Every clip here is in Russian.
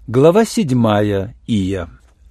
Глава 7. Ия.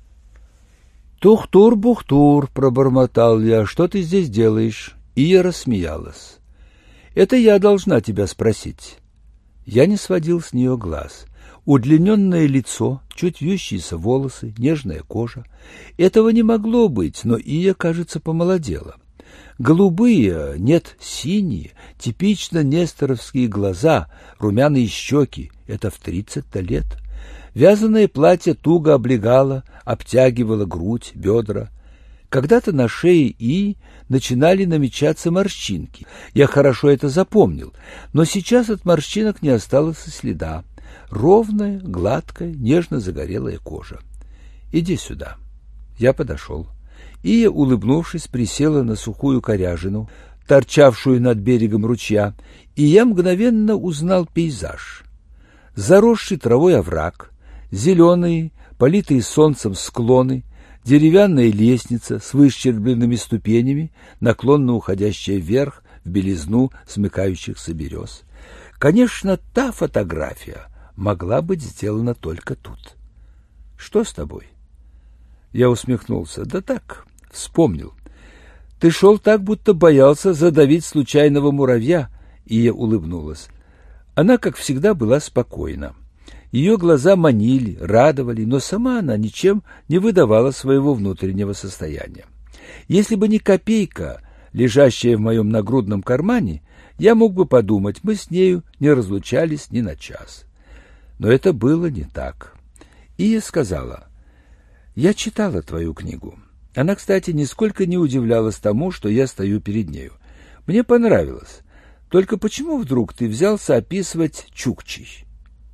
«Тухтур-бухтур», — пробормотал я, — «что ты здесь делаешь?» Ия рассмеялась. «Это я должна тебя спросить». Я не сводил с нее глаз. Удлиненное лицо, чуть вьющиеся волосы, нежная кожа. Этого не могло быть, но Ия, кажется, помолодела. Голубые, нет, синие, типично несторовские глаза, румяные щеки — это в 30-то лет. Вязаное платье туго облегало, обтягивало грудь, бедра. Когда-то на шее Ии начинали намечаться морщинки. Я хорошо это запомнил, но сейчас от морщинок не осталось и следа. Ровная, гладкая, нежно-загорелая кожа. «Иди сюда». Я подошел. Ия, улыбнувшись, присела на сухую коряжину, торчавшую над берегом ручья, и я мгновенно узнал пейзаж. Заросший травой овраг, зеленые, политые солнцем склоны, деревянная лестница с выщербленными ступенями, наклонно уходящая вверх в белизну смыкающихся берез. Конечно, та фотография могла быть сделана только тут. «Что с тобой?» Я усмехнулся. «Да так, вспомнил. Ты шел так, будто боялся задавить случайного муравья», — Ия улыбнулась. Она, как всегда, была спокойна. Ее глаза манили, радовали, но сама она ничем не выдавала своего внутреннего состояния. Если бы не копейка, лежащая в моем нагрудном кармане, я мог бы подумать, мы с нею не разлучались ни на час. Но это было не так. Ия сказала: «Я читала твою книгу». Она, кстати, нисколько не удивлялась тому, что я стою перед нею. «Мне понравилось. Только почему вдруг ты взялся описывать чукчей?»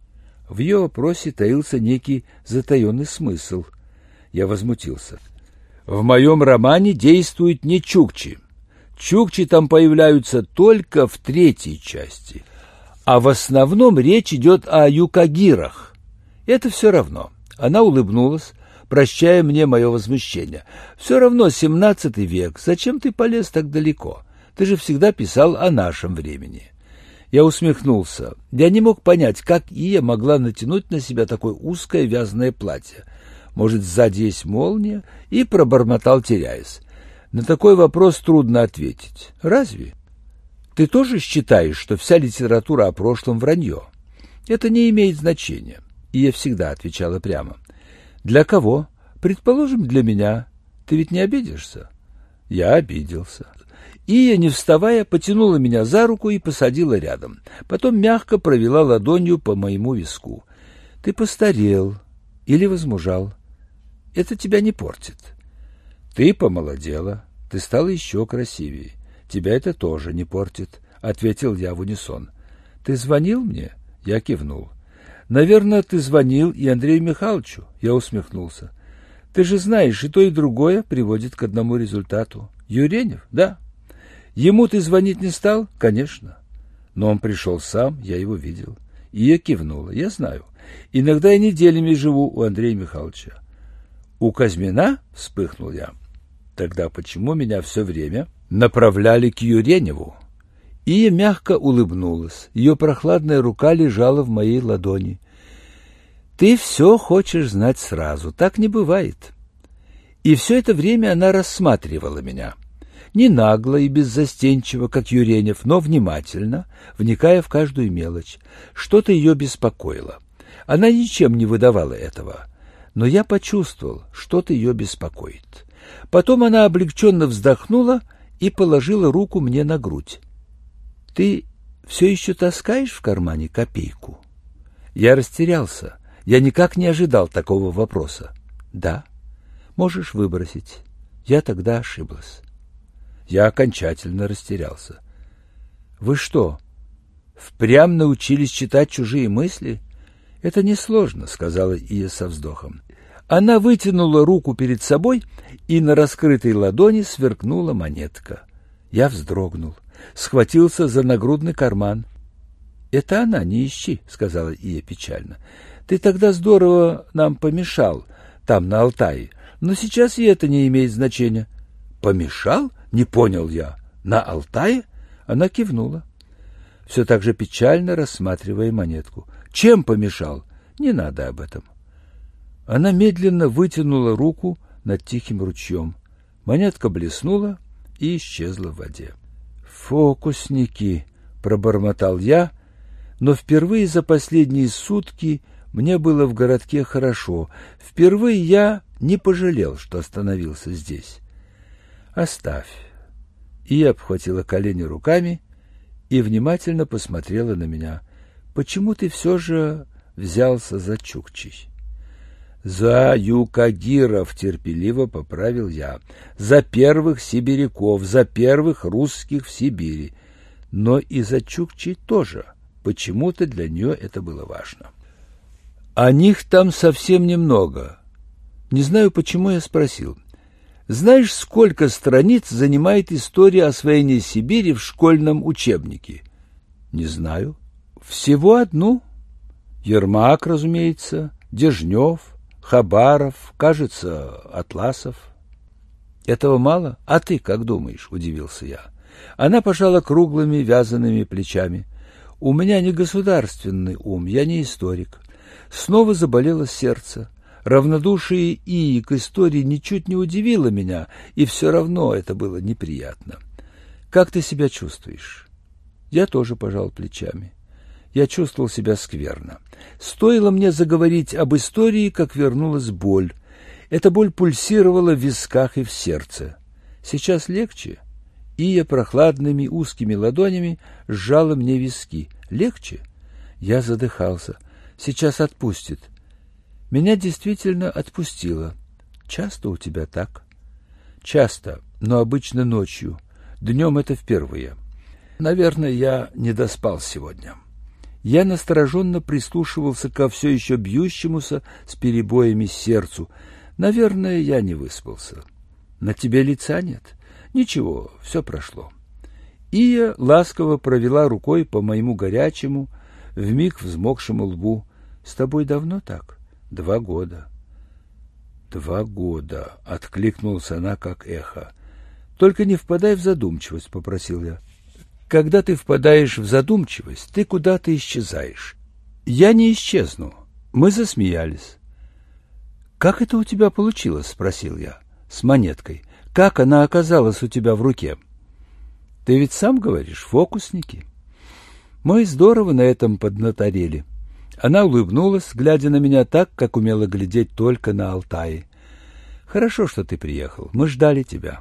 В ее вопросе таился некий затаенный смысл. Я возмутился. «В моем романе действуют не чукчи. Чукчи там появляются только в 3-й части. А в основном речь идет о юкагирах. Это все равно». Она улыбнулась, прощая мне мое возмущение. «Все равно 17 век. Зачем ты полез так далеко? Ты же всегда писал о нашем времени». Я усмехнулся. Я не мог понять, как Ия могла натянуть на себя такое узкое вязаное платье. Может, сзади есть молния? И пробормотал, теряясь. На такой вопрос трудно ответить. Разве? Ты тоже считаешь, что вся литература о прошлом вранье? Это не имеет значения. Ия всегда отвечала прямо. Для кого? Предположим, для меня. Ты ведь не обидишься? Я обиделся. Ия, не вставая, потянула меня за руку и посадила рядом. Потом мягко провела ладонью по моему виску. Ты постарел или возмужал. Это тебя не портит. Ты помолодела, ты стала еще красивее. Тебя это тоже не портит, — ответил я в унисон. Ты звонил мне? Я кивнул. Наверное, ты звонил и Андрею Михайловичу. Я усмехнулся. Ты же знаешь, и то, и другое приводит к одному результату. Юренев? Да. Ему ты звонить не стал? Конечно. Но он пришел сам, я его видел. И я кивнула. Я знаю. Иногда я неделями живу у Андрея Михайловича. У Казьмина? Вспыхнул я. Тогда почему меня все время направляли к Юреневу? Ия мягко улыбнулась. Ее прохладная рука лежала в моей ладони. Ты все хочешь знать сразу. Так не бывает. И все это время она рассматривала меня. Не нагло и беззастенчиво, как Юренев, но внимательно, вникая в каждую мелочь. Что-то ее беспокоило. Она ничем не выдавала этого. Но я почувствовал, что-то ее беспокоит. Потом она облегченно вздохнула и положила руку мне на грудь. «Ты все еще таскаешь в кармане копейку?» Я растерялся. Я никак не ожидал такого вопроса. «Да. Можешь выбросить. Я тогда ошиблась». Я окончательно растерялся. «Вы что, впрямь научились читать чужие мысли?» «Это несложно», — сказала Ия со вздохом. Она вытянула руку перед собой, и на раскрытой ладони сверкнула монетка. Я вздрогнул, схватился за нагрудный карман. «Это она, не ищи», — сказала Ия печально. «Ты тогда здорово нам помешал, там, на Алтае, но сейчас и это не имеет значения». «Помешал?» — не понял я. «На Алтае?» Она кивнула, все так же печально рассматривая монетку. «Чем помешал?» «Не надо об этом». Она медленно вытянула руку над тихим ручьем. Монетка блеснула и исчезла в воде. «Фокусники!» — пробормотал я, но впервые за последние сутки мне было в городке хорошо. Впервые я не пожалел, что остановился здесь. «Оставь». И я обхватила колени руками и внимательно посмотрела на меня. «Почему ты все же взялся за чукчей?» «За юкагиров», — терпеливо поправил я. «За первых сибиряков, за первых русских в Сибири. Но и за чукчей тоже. Почему-то для нее это было важно». «О них там совсем немного». Не знаю, почему я спросил. «Знаешь, сколько страниц занимает история освоения Сибири в школьном учебнике?» «Не знаю». «Всего одну. Ермак, разумеется, Дежнев, Хабаров, кажется, Атласов». «Этого мало? А ты как думаешь?» — удивился я. Она пожала круглыми вязаными плечами. «У меня не государственный ум, я не историк». Снова заболело сердце. Равнодушие Ии к истории ничуть не удивило меня, и все равно это было неприятно. «Как ты себя чувствуешь?» Я тоже пожал плечами. Я чувствовал себя скверно. Стоило мне заговорить об истории, как вернулась боль. Эта боль пульсировала в висках и в сердце. Сейчас легче. Ия прохладными узкими ладонями сжала мне виски. Легче? Я задыхался. Сейчас отпустит. Меня действительно отпустило. Часто у тебя так? Часто, но обычно ночью. Днем это впервые. Наверное, я не доспал сегодня. Я настороженно прислушивался ко все еще бьющемуся с перебоями сердцу. Наверное, я не выспался. На тебе лица нет? Ничего, все прошло. Ия ласково провела рукой по моему горячему, вмиг взмокшему лбу. С тобой давно так? 2 года. 2 года, откликнулась она как эхо. Только не впадай в задумчивость, попросил я. Когда ты впадаешь в задумчивость, ты куда-то исчезаешь. Я не исчезну. Мы засмеялись. Как это у тебя получилось, спросил я, с монеткой. Как она оказалась у тебя в руке? Ты ведь сам говоришь, фокусники. Мы здорово на этом поднаторели. Она улыбнулась, глядя на меня так, как умела глядеть только на Алтае. Хорошо, что ты приехал. Мы ждали тебя.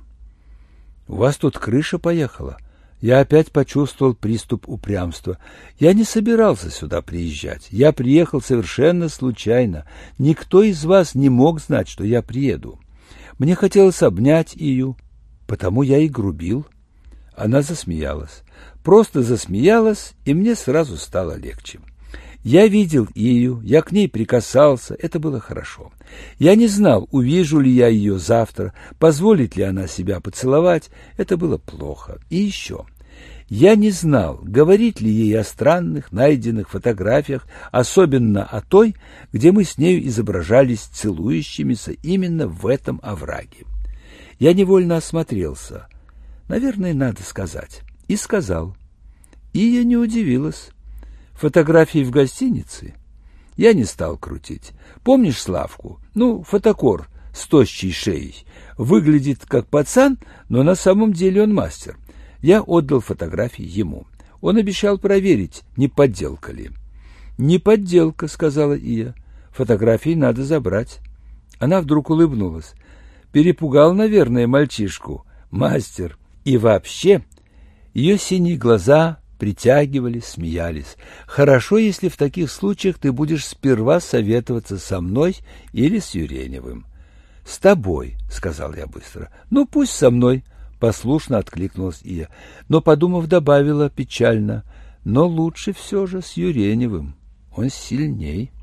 У вас тут крыша поехала. Я опять почувствовал приступ упрямства. Я не собирался сюда приезжать. Я приехал совершенно случайно. Никто из вас не мог знать, что я приеду. Мне хотелось обнять Ию, потому я и грубил. Она засмеялась. Просто засмеялась, и мне сразу стало легче. Я видел Ию, я к ней прикасался, это было хорошо. Я не знал, увижу ли я ее завтра, позволит ли она себя поцеловать, это было плохо. И еще, я не знал, говорить ли ей о странных найденных фотографиях, особенно о той, где мы с нею изображались целующимися именно в этом овраге. Я невольно осмотрелся, наверное, надо сказать, и сказал. Ия не удивилась. Фотографии в гостинице? Я не стал крутить. Помнишь Славку? Фотокор с тощей шеей. Выглядит как пацан, но на самом деле он мастер. Я отдал фотографии ему. Он обещал проверить, не подделка ли. «Не подделка», — сказала Ия. «Фотографии надо забрать». Она вдруг улыбнулась. Перепугал, наверное, мальчишку. Мастер. И вообще, ее синие глаза притягивались, смеялись. Хорошо, если в таких случаях ты будешь сперва советоваться со мной или с Юреневым. — С тобой, — сказал я быстро. — Пусть со мной, — послушно откликнулась Ия. Но, подумав, добавила печально. — Но лучше все же с Юреневым. Он сильней.